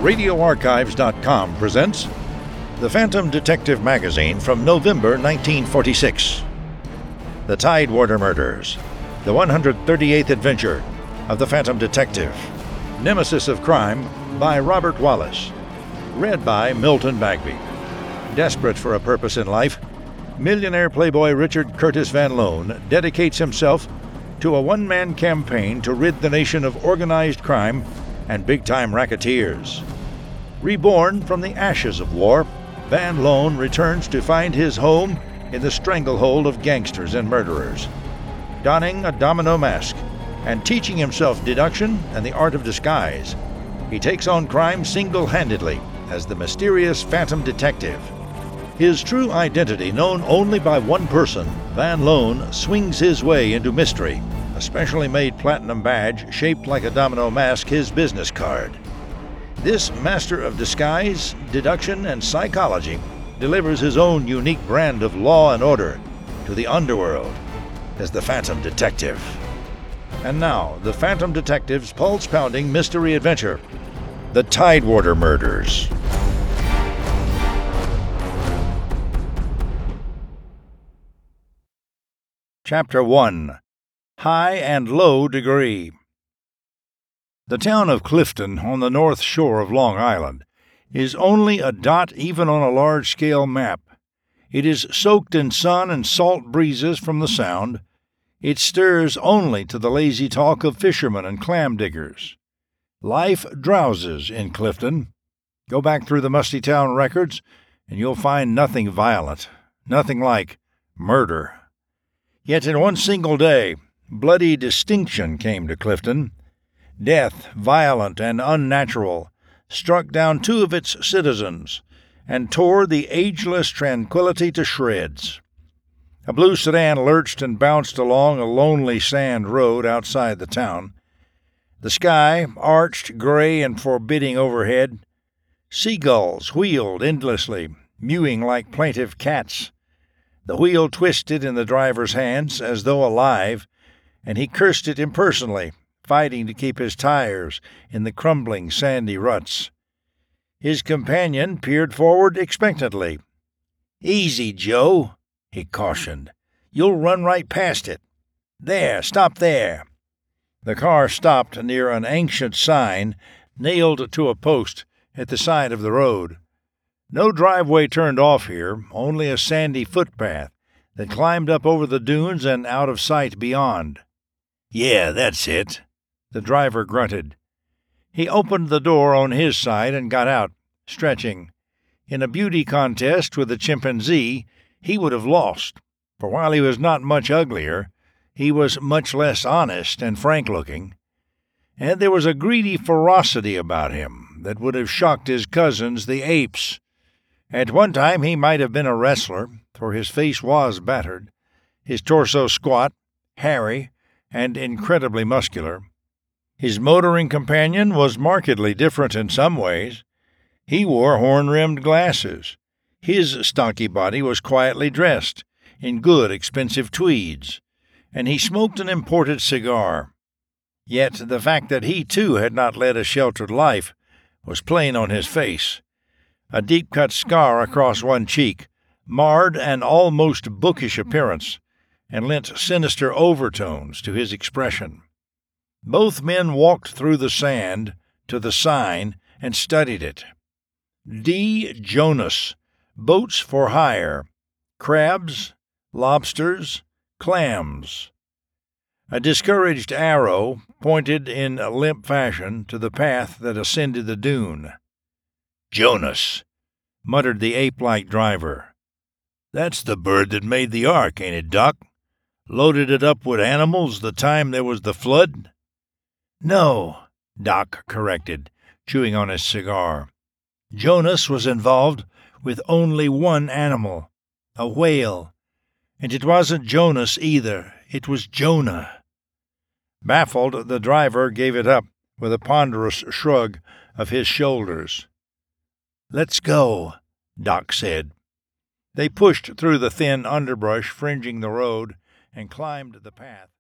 RadioArchives.com presents The Phantom Detective Magazine from November 1946. The Tidewater Murders, the 138th adventure of the Phantom Detective. Nemesis of Crime by Robert Wallace. Read by Milton Bagby. Desperate for a purpose in life, millionaire playboy Richard Curtis Van Loan dedicates himself to a one-man campaign to rid the nation of organized crime and big-time racketeers. Reborn from the ashes of war, Van Loan returns to find his home in the stranglehold of gangsters and murderers. Donning a domino mask and teaching himself deduction and the art of disguise, he takes on crime single-handedly as the mysterious Phantom Detective. His true identity known only by one person, Van Loan swings his way into mystery, a specially made platinum badge shaped like a domino mask, his business card. This master of disguise, deduction, and psychology delivers his own unique brand of law and order to the underworld as the Phantom Detective. And now, the Phantom Detective's pulse-pounding mystery adventure, The Tidewater Murders. Chapter 1. High and Low Degree. The town of Clifton on the north shore of Long Island is only a dot even on a large-scale map. It is soaked in sun and salt breezes from the Sound. It stirs only to the lazy talk of fishermen and clam diggers. Life drowses in Clifton. Go back through the musty town records, and you'll find nothing violent, nothing like murder. Yet in one single day, bloody distinction came to Clifton. Death, violent and unnatural, struck down two of its citizens and tore the ageless tranquility to shreds. A blue sedan lurched and bounced along a lonely sand road outside the town. The sky, arched, gray and forbidding overhead. Seagulls wheeled endlessly, mewing like plaintive cats. The wheel twisted in the driver's hands as though alive, and he cursed it impersonally, fighting to keep his tires in the crumbling, sandy ruts. His companion peered forward expectantly. "Easy, Joe," he cautioned. "You'll run right past it. There, stop there." The car stopped near an ancient sign nailed to a post at the side of the road. No driveway turned off here, only a sandy footpath that climbed up over the dunes and out of sight beyond. "Yeah, that's it," the driver grunted. He opened the door on his side and got out, stretching. In a beauty contest with a chimpanzee, he would have lost, for while he was not much uglier, he was much less honest and frank-looking. And there was a greedy ferocity about him that would have shocked his cousins, the apes. At one time he might have been a wrestler, for his face was battered, his torso squat, hairy, and incredibly muscular. His motoring companion was markedly different in some ways. He wore horn-rimmed glasses. His stocky body was quietly dressed, in good, expensive tweeds, and he smoked an imported cigar. Yet the fact that he, too, had not led a sheltered life was plain on his face. A deep-cut scar across one cheek marred an almost bookish appearance and lent sinister overtones to his expression. Both men walked through the sand to the sign and studied it. D. Jonas, boats for hire, crabs, lobsters, clams. A discouraged arrow pointed in limp fashion to the path that ascended the dune. "Jonas," muttered the ape-like driver. "That's the bird that made the ark, ain't it, Doc? Loaded it up with animals the time there was the flood?" "No," Doc corrected, chewing on his cigar. "Jonas was involved with only one animal, a whale. And it wasn't Jonas either, it was Jonah." Baffled, the driver gave it up with a ponderous shrug of his shoulders. "Let's go," Doc said. They pushed through the thin underbrush fringing the road and climbed the path.